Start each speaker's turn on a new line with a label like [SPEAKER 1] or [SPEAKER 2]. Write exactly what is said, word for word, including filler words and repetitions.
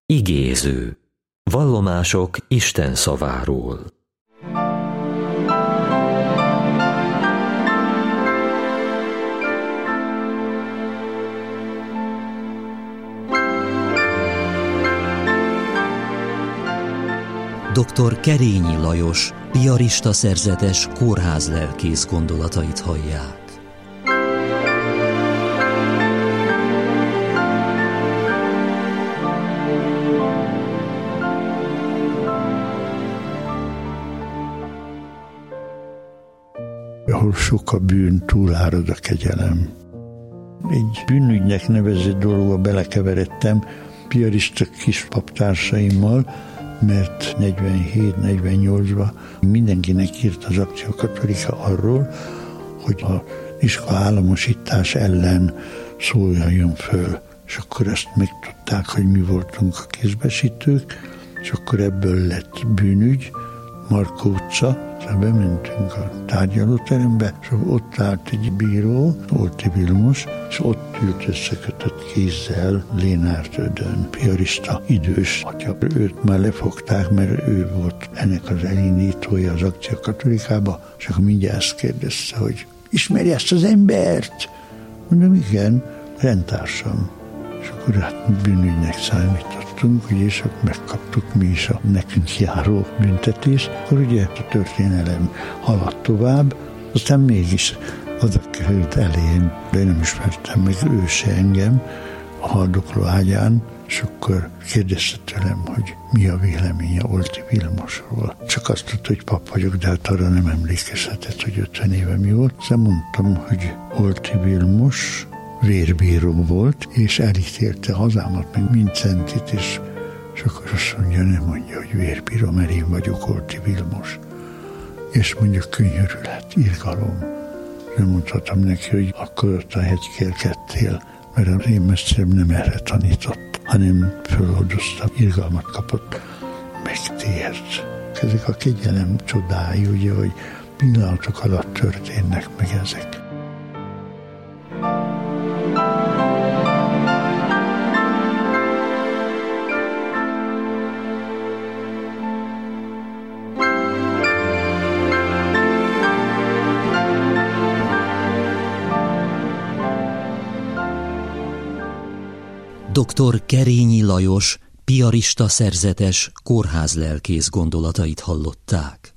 [SPEAKER 1] Igéző. Vallomások Isten szaváról.
[SPEAKER 2] doktor Kerényi Lajos, piarista szerzetes kórházlelkész gondolatait hallják.
[SPEAKER 3] Ahol sok a bűn, túlárad a kegyelem. Egy bűnügynek nevezett dologba belekeveredtem piarista kispaptársaimmal, mert negyvenhét-negyvennyolcban mindenkinek írt az Akció Katolika arról, hogy az iskola államosítás ellen szóljon föl. És akkor ezt megtudták, hogy mi voltunk a kézbesítők, és akkor ebből lett bűnügy, Markó utca, szóval bementünk a tárgyalóterembe, és ott állt egy bíró, Olti Vilmos, és ott ült összekötött kézzel Lénárt Ödön, piarista, idős atya. Őt már lefogták, mert ő volt ennek az elindítója az Akció Katolikába, és akkor mindjárt ezt kérdezte, hogy ismeri ezt az embert? Mondom, igen, rendtársam. És akkor hát bűnügynek számítottunk, ugye, és akkor megkaptuk mi is a nekünk járó büntetést. Akkor ugye a történelem haladt tovább, aztán mégis oda került elém, de én nem ismertem meg ő se engem a haldokló ágyán, és akkor kérdezte tőlem, hogy mi a véleménye Olti Vilmosról. Csak azt tudta, hogy pap vagyok, de hát arra nem emlékezhetett, hogy ötven éve mi volt. Aztán mondtam, hogy Olti Vilmos vérbíró volt, és elítélte hazámat, meg Mincentit, és, és akkor azt mondja, nem mondja, hogy vérbíró, mert én vagyok Olti Vilmos. És mondja, könyörület, irgalom. Nem mondhatom neki, hogy akkor ott a hegykérkedtél, mert az én mesterem nem erre tanított, hanem föloldozta, irgalmat kapott, megtért. Ezek a kegyelem csodái, ugye, hogy pillanatok alatt történnek meg ezek.
[SPEAKER 2] doktor Kerényi Lajos, piarista szerzetes kórházlelkész gondolatait hallották.